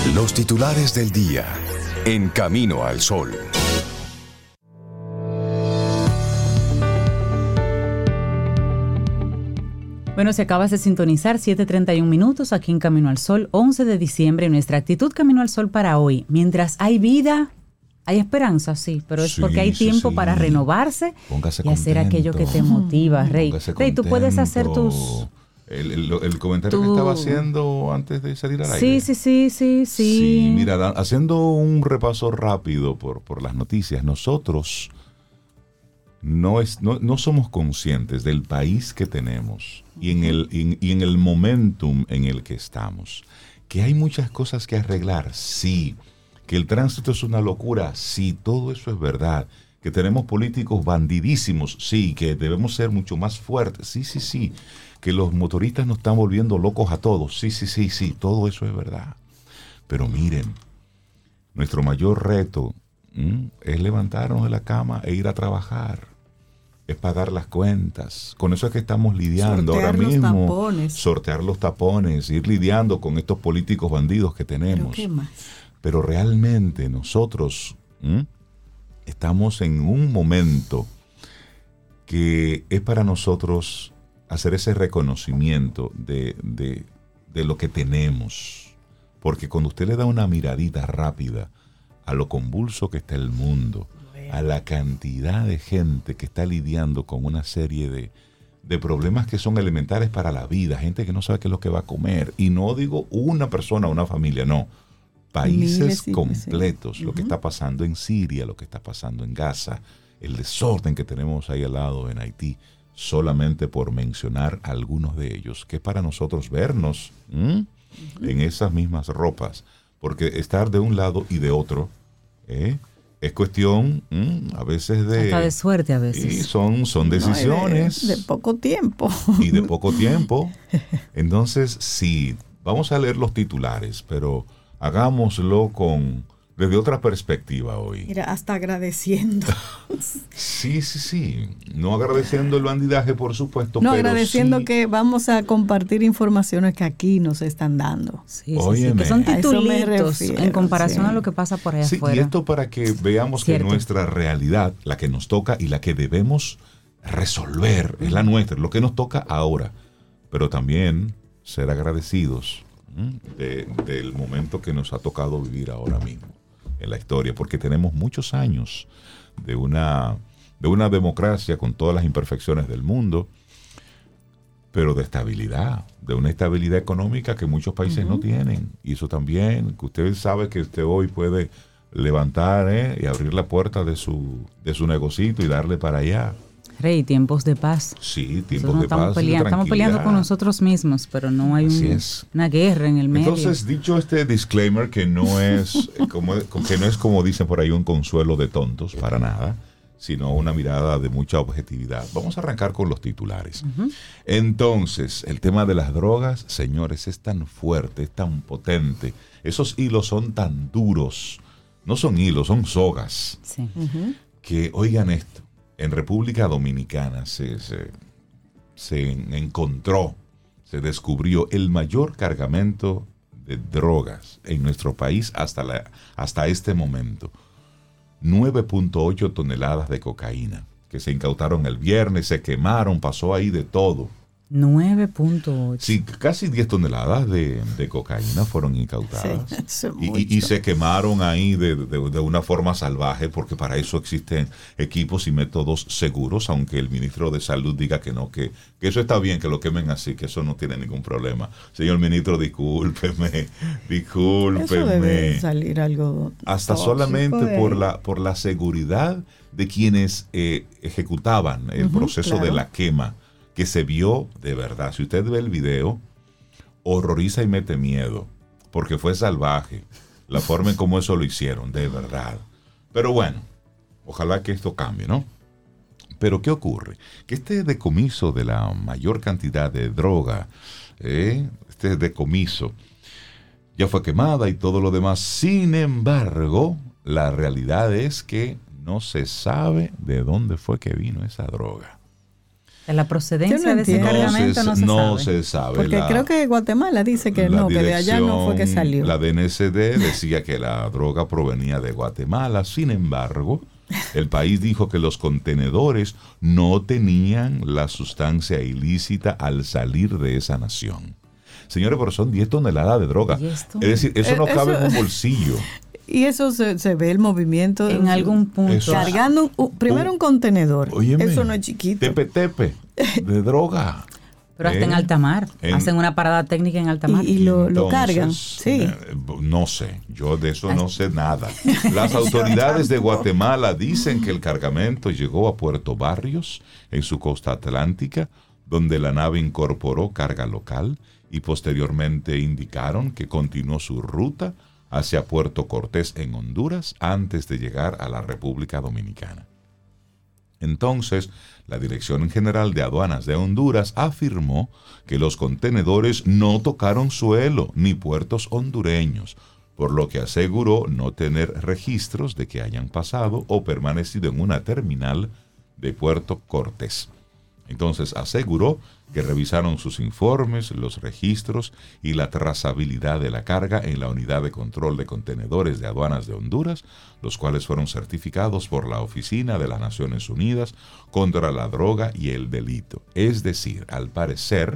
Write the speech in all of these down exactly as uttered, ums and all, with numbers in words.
Los titulares del día en Camino al Sol. Bueno, si acabas de sintonizar, siete treinta y un minutos aquí en Camino al Sol, once de diciembre, nuestra actitud Camino al Sol para hoy. Mientras hay vida, hay esperanza, sí, pero es Sí, porque hay sí, tiempo sí. para renovarse Póngase y hacer contento. aquello que te motiva, Rey. Póngase Rey, tú puedes hacer contento. tus... El, el, el comentario Tú- que estaba haciendo antes de salir al Sí, aire. sí, sí, sí, sí. Sí, mira, da- haciendo un repaso rápido por, por las noticias, nosotros no, es, no, no somos conscientes del país que tenemos y en, el, y, y en el momentum en el que estamos. Que hay muchas cosas que arreglar, sí. Que el tránsito es una locura, sí, todo eso es verdad. Que tenemos políticos bandidísimos, sí. Que debemos ser mucho más fuertes, sí, sí, sí. Que los motoristas nos están volviendo locos a todos, sí, sí, sí, sí, todo eso es verdad. Pero miren, nuestro mayor reto ¿m? es levantarnos de la cama e ir a trabajar, es pagar las cuentas. Con eso es que estamos lidiando Sortear ahora los mismo. tapones. Sortear los tapones, ir lidiando con estos políticos bandidos que tenemos. ¿Pero qué más? Pero realmente nosotros ¿m? estamos en un momento que es para nosotros hacer ese reconocimiento de, de, de lo que tenemos. Porque cuando usted le da una miradita rápida a lo convulso que está el mundo, a la cantidad de gente que está lidiando con una serie de, de problemas que son elementales para la vida, gente que no sabe qué es lo que va a comer, y no digo una persona, una familia, no, países Miles y- completos, sí. lo que Ujú. está pasando en Siria, lo que está pasando en Gaza, el desorden que tenemos ahí al lado en Haití, solamente por mencionar algunos de ellos, que es para nosotros vernos ¿m? en esas mismas ropas, porque estar de un lado y de otro ¿eh? es cuestión ¿m? a veces de... Hasta de suerte a y veces. son, son No, y de- decisiones de, poco tiempo. y de poco tiempo. Entonces, sí, vamos a leer los titulares, pero hagámoslo con desde otra perspectiva hoy. Mira, hasta agradeciendo. Sí, sí, sí. No agradeciendo el bandidaje, por supuesto, No, pero agradeciendo sí, que vamos a compartir informaciones que aquí nos están dando. Sí, sí, sí, Óyeme. que son A eso me titulitos refiero, en comparación sí. a lo que pasa por allá sí, afuera. y esto para que veamos Cierto. que nuestra realidad, la que nos toca y la que debemos resolver, es la nuestra, lo que nos toca ahora. Pero también ser agradecidos ¿m? de- del momento que nos ha tocado vivir ahora mismo en la historia, porque tenemos muchos años de una, de una democracia con todas las imperfecciones del mundo, pero de estabilidad, de una estabilidad económica que muchos países no tienen. Y eso también, que usted sabe que usted hoy puede levantar ¿eh? y abrir la puerta de su, de su negocito y darle para allá. Rey, tiempos de paz. Sí, Nosotros tiempos no de estamos paz. y de peleando, estamos peleando con tranquilidad. nosotros mismos, pero no hay Así un- es. una guerra en el medio. Entonces, dicho este disclaimer que no es eh, como, que no es como dicen por ahí un consuelo de tontos, para nada, sino una mirada de mucha objetividad. Vamos a arrancar con los titulares. Entonces, el tema de las drogas, señores, es tan fuerte, es tan potente. Esos hilos son tan duros. No son hilos, son sogas. Sí. Ujú. Que, oigan esto, en República Dominicana se, se, se encontró, se descubrió el mayor cargamento de drogas en nuestro país hasta, la, hasta este momento. nueve punto ocho toneladas de cocaína que se incautaron el viernes, se quemaron, pasó ahí de todo. nueve punto ocho. Sí, casi diez toneladas de, de cocaína fueron incautadas. Sí, eso es Y, y- mucho. y se quemaron ahí de, de- de una forma salvaje, porque para eso existen equipos y métodos seguros, aunque el ministro de Salud diga que no, que, que eso está bien, que lo quemen así, que eso no tiene ningún problema. Señor ministro, discúlpeme, Eso discúlpeme. debe salir algo Hasta tóxico solamente de por ahí. la, por la seguridad de quienes eh, ejecutaban el Ujú, proceso de claro. la quema, que se vio de verdad. Si usted ve el video, horroriza y mete miedo, porque fue salvaje la forma en cómo eso lo hicieron, de verdad. Pero bueno, ojalá que esto cambie, ¿no? Pero ¿qué ocurre? Que este decomiso de la mayor cantidad de droga, ¿eh? este decomiso, ya fue quemada y todo lo demás. Sin embargo, la realidad es que no se sabe de dónde fue que vino esa droga. La procedencia Yo no de ese entiendo. cargamento no se, no sabe. se sabe. Porque La- creo que Guatemala dice que la no, que de allá no fue que dirección, salió. La D N C D decía que la droga provenía de Guatemala. Sin embargo, el país dijo que los contenedores no tenían la sustancia ilícita al salir de esa nación. Señores, pero son diez toneladas de droga. ¿diez Es decir, eso no Eh, cabe eso- en un bolsillo. Y eso se, se ve el movimiento. En algún punto. Eso- Cargando, un- un- primero un contenedor. Óyeme, Eso no es chiquito. Tepe, tepe de droga. Pero hasta Eh, en alta mar. en- Hacen una parada técnica en alta mar. Y, y lo, lo Entonces, cargan. Sí. eh, No sé, yo de eso no sé nada. Las autoridades de Guatemala dicen que el cargamento llegó a Puerto Barrios, en su costa atlántica, donde la nave incorporó carga local y posteriormente indicaron que continuó su ruta hacia Puerto Cortés en Honduras antes de llegar a la República Dominicana. Entonces, la Dirección General de Aduanas de Honduras afirmó que los contenedores no tocaron suelo ni puertos hondureños, por lo que aseguró no tener registros de que hayan pasado o permanecido en una terminal de Puerto Cortés. Entonces aseguró que revisaron sus informes, los registros y la trazabilidad de la carga en la Unidad de Control de Contenedores de Aduanas de Honduras, los cuales fueron certificados por la Oficina de las Naciones Unidas contra la Droga y el Delito. Es decir, al parecer,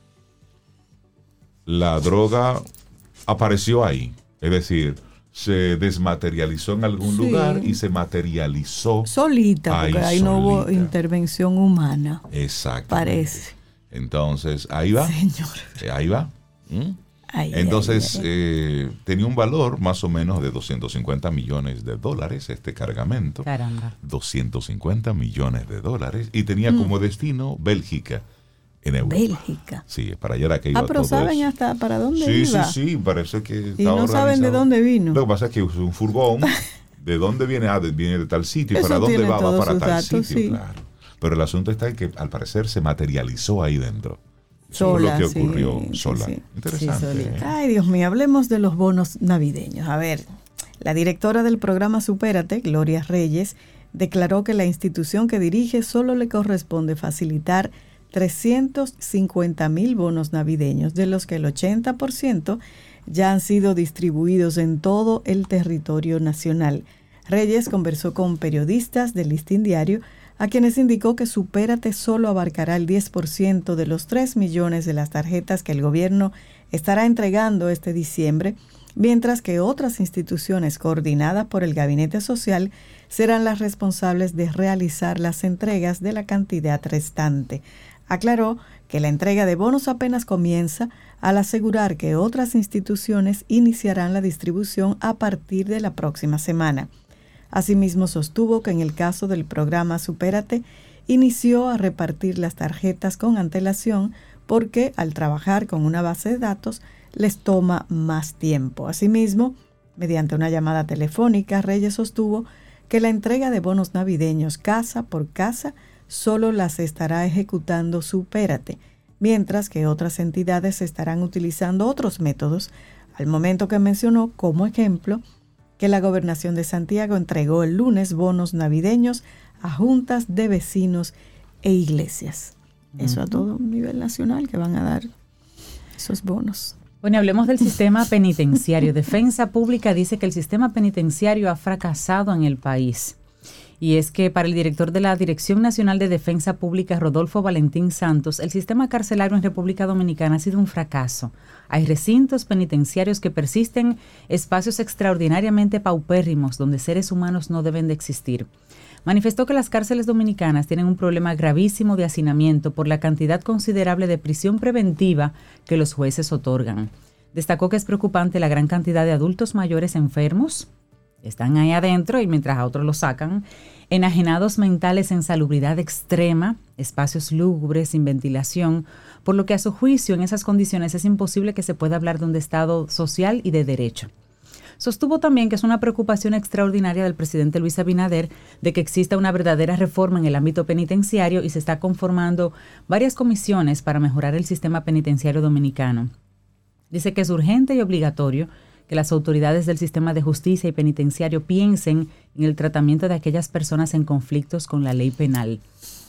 la droga apareció ahí, es decir, se desmaterializó en algún Sí. lugar y se materializó Solita, porque ahí, ahí no hubo solita. intervención humana. Exacto. Parece. Entonces, ahí va. Señor. Eh, Ahí va. ¿Mm? Ay, Entonces, ay, ay. eh, tenía un valor más o menos de doscientos cincuenta millones de dólares este cargamento. Caramba. doscientos cincuenta millones de dólares. Y tenía como destino Bélgica, en Europa. Bélgica. Sí, para allá era que iba Ah, pero todo saben eso. hasta para dónde Sí, iba. sí, sí, parece que Y estaba no saben de organizado. dónde vino. Lo que pasa es que es un furgón. ¿De dónde viene? Ah, de- viene de tal sitio. ¿Y Eso para dónde tiene va? Va todos para sus tal datos, sitio, sí. claro. Pero el asunto está en que al parecer se materializó ahí dentro. Eso Sola, fue lo que sí, ocurrió sí, sola. sí. Interesante. Sí, solita. ¿eh? Ay, Dios mío, hablemos de los bonos navideños. A ver, la directora del programa Supérate, Gloria Reyes, declaró que la institución que dirige solo le corresponde facilitar trescientos cincuenta mil bonos navideños, de los que el ochenta por ciento ya han sido distribuidos en todo el territorio nacional. Reyes conversó con periodistas del Listín Diario, a quienes indicó que Supérate solo abarcará el diez por ciento de los tres millones de las tarjetas que el gobierno estará entregando este diciembre, mientras que otras instituciones coordinadas por el Gabinete Social serán las responsables de realizar las entregas de la cantidad restante. Aclaró que la entrega de bonos apenas comienza, al asegurar que otras instituciones iniciarán la distribución a partir de la próxima semana. Asimismo, sostuvo que en el caso del programa Supérate, inició a repartir las tarjetas con antelación porque al trabajar con una base de datos les toma más tiempo. Asimismo, mediante una llamada telefónica, Reyes sostuvo que la entrega de bonos navideños casa por casa solo las estará ejecutando Supérate, mientras que otras entidades estarán utilizando otros métodos, al momento que mencionó como ejemplo que la Gobernación de Santiago entregó el lunes bonos navideños a juntas de vecinos e iglesias. Eso a todo nivel nacional que van a dar esos bonos. Bueno, hablemos del sistema penitenciario. Defensa Pública dice que el sistema penitenciario ha fracasado en el país. Y es que para el director de la Dirección Nacional de Defensa Pública, Rodolfo Valentín Santos, el sistema carcelario en República Dominicana ha sido un fracaso. Hay recintos penitenciarios que persisten, espacios extraordinariamente paupérrimos donde seres humanos no deben de existir. Manifestó que las cárceles dominicanas tienen un problema gravísimo de hacinamiento por la cantidad considerable de prisión preventiva que los jueces otorgan. Destacó que es preocupante la gran cantidad de adultos mayores enfermos, están ahí adentro y mientras a otros los sacan, enajenados mentales en salubridad extrema, espacios lúgubres, sin ventilación, por lo que a su juicio en esas condiciones es imposible que se pueda hablar de un estado social y de derecho. Sostuvo también que es una preocupación extraordinaria del presidente Luis Abinader de que exista una verdadera reforma en el ámbito penitenciario y se está conformando varias comisiones para mejorar el sistema penitenciario dominicano. Dice que es urgente y obligatorio que las autoridades del sistema de justicia y penitenciario piensen en el tratamiento de aquellas personas en conflictos con la ley penal.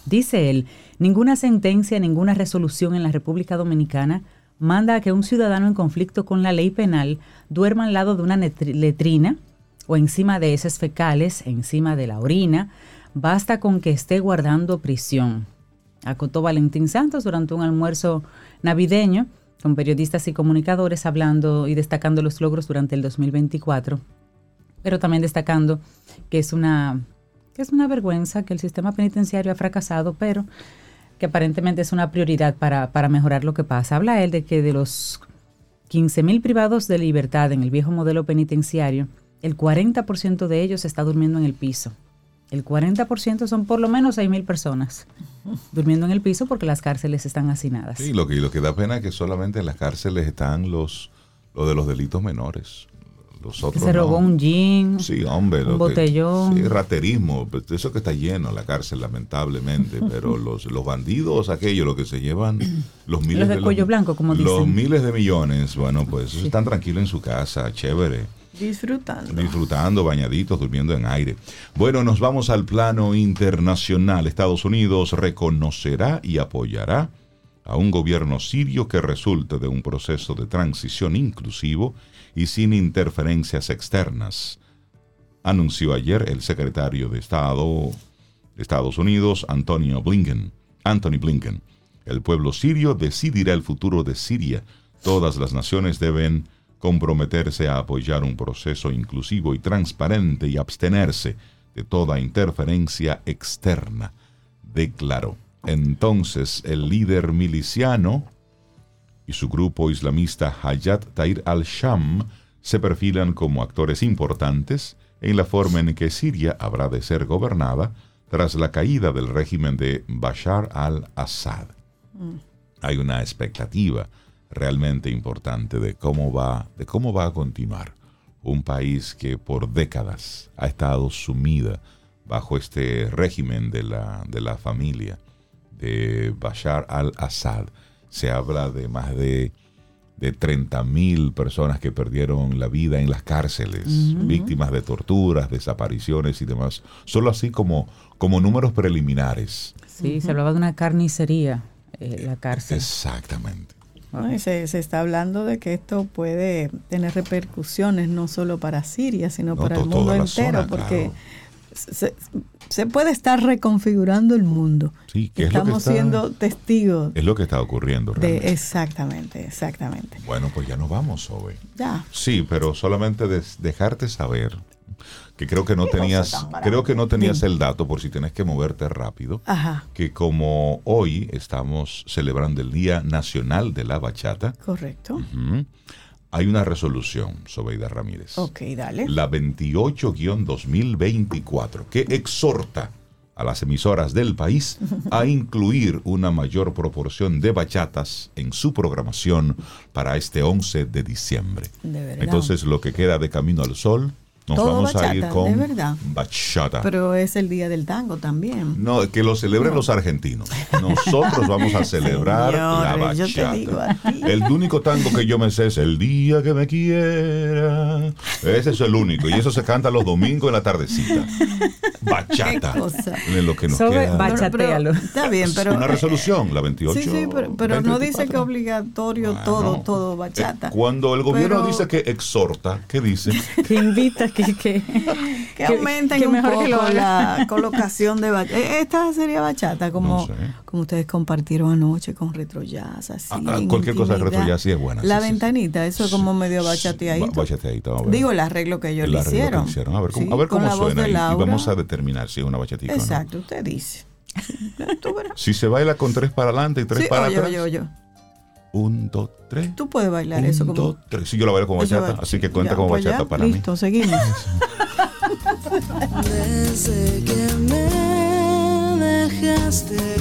Dice él, ninguna sentencia, ninguna resolución en la República Dominicana manda a que un ciudadano en conflicto con la ley penal duerma al lado de una letrina o encima de heces fecales, encima de la orina. Basta con que esté guardando prisión, acotó Valentín Santos durante un almuerzo navideño con periodistas y comunicadores, hablando y destacando los logros durante el dos mil veinticuatro, pero también destacando que es una, que es una vergüenza que el sistema penitenciario ha fracasado, pero que aparentemente es una prioridad para, para mejorar lo que pasa. Habla él de que de los quince mil privados de libertad en el viejo modelo penitenciario, el cuarenta por ciento de ellos está durmiendo en el piso. El cuarenta por ciento son por lo menos seis mil personas durmiendo en el piso porque las cárceles están hacinadas. Sí, lo que, lo que da pena es que solamente en las cárceles están los, los de los delitos menores. Los otros se robó no. un jean, sí, hombre, un lo botellón. Que, sí, raterismo, eso que está lleno la cárcel, lamentablemente, pero los, los bandidos, aquellos, los que se llevan los miles los de, de cuello los, blanco, como los dicen. miles de millones, bueno, pues sí. Están tranquilos en su casa, chévere. Disfrutando. Disfrutando, bañaditos, durmiendo en aire. Bueno, nos vamos al plano internacional. Estados Unidos reconocerá y apoyará a un gobierno sirio que resulte de un proceso de transición inclusivo y sin interferencias externas, anunció ayer el secretario de Estado de Estados Unidos, Antonio Blinken. Anthony Blinken. El pueblo sirio decidirá el futuro de Siria. Todas las naciones deben comprometerse a apoyar un proceso inclusivo y transparente y abstenerse de toda interferencia externa, declaró. Entonces, el líder miliciano y su grupo islamista Hayat Tahrir al-Sham se perfilan como actores importantes en la forma en que Siria habrá de ser gobernada tras la caída del régimen de Bashar al-Assad. Mm. Hay una expectativa realmente importante de cómo va, de cómo va a continuar un país que por décadas ha estado sumida bajo este régimen de la, de la familia de Bashar al-Assad. Se habla de más de, de treinta mil personas que perdieron la vida en las cárceles, uh-huh. víctimas de torturas, desapariciones y demás. Solo así como, como números preliminares. Sí, uh-huh. se hablaba de una carnicería, eh, la cárcel. Exactamente. No, y se, se está hablando de que esto puede tener repercusiones no solo para Siria, sino no, para to, el mundo entero, zona, porque claro. se, se puede estar reconfigurando el mundo. Sí, que Estamos es lo que está, siendo testigos. Es lo que está ocurriendo realmente. De, exactamente, exactamente. Bueno, pues ya nos vamos, Zoe. Ya. Sí, pero solamente de, dejarte saber que creo que no tenías, creo que no tenías el dato por si tienes que moverte rápido. Ajá. Que como hoy estamos celebrando el Día Nacional de la Bachata. Correcto. Uh-huh, hay una resolución, Sobeida Ramírez. Ok, dale. La veintiocho guión dos mil veinticuatro, que exhorta a las emisoras del país a incluir una mayor proporción de bachatas en su programación para este once de diciembre. De verdad. Entonces, lo que queda de Camino al Sol, nos Todo vamos bachata, a ir con de verdad. bachata. Pero es el día del tango también. No, que lo celebren no. los argentinos. Nosotros vamos a celebrar Señores, la bachata. Yo te digo a ti. El único tango que yo me sé es El día que me quiera. Ese es el único. Y eso se canta los domingos en la tardecita. Bachata. Qué cosa. En lo que nos Sobre queda. bachatealo. Está bien, pero... Una resolución, la veintiocho. Sí, sí, pero, pero no dice que obligatorio bueno, todo, todo bachata. Eh, cuando el gobierno pero... dice que exhorta, ¿qué dice? Que invita, que... que que aumenten que, que un poco la colocación de bachata. Esta sería bachata, como, no sé. como ustedes compartieron anoche con Retro Jazz. Así, ah, cualquier cosa de Retro Jazz sí es buena. La sí, ventanita, sí, eso es sí, como medio bachateadito. Bachateadito. Digo, el arreglo que ellos el le hicieron. Que hicieron. A ver, sí, a ver cómo suena y, y vamos a determinar si es una bachatica. Exacto, ¿no? Usted dice. Si se baila con tres para adelante y tres sí, para oye, atrás. Oye, oye. Un, dos, tres. Tú puedes bailar un, eso como... dos, tres. Sí, yo lo bailo como bachata, así que cuenta ya, como pues bachata ya, para listo, mí. Seguimos. Desde que me dejaste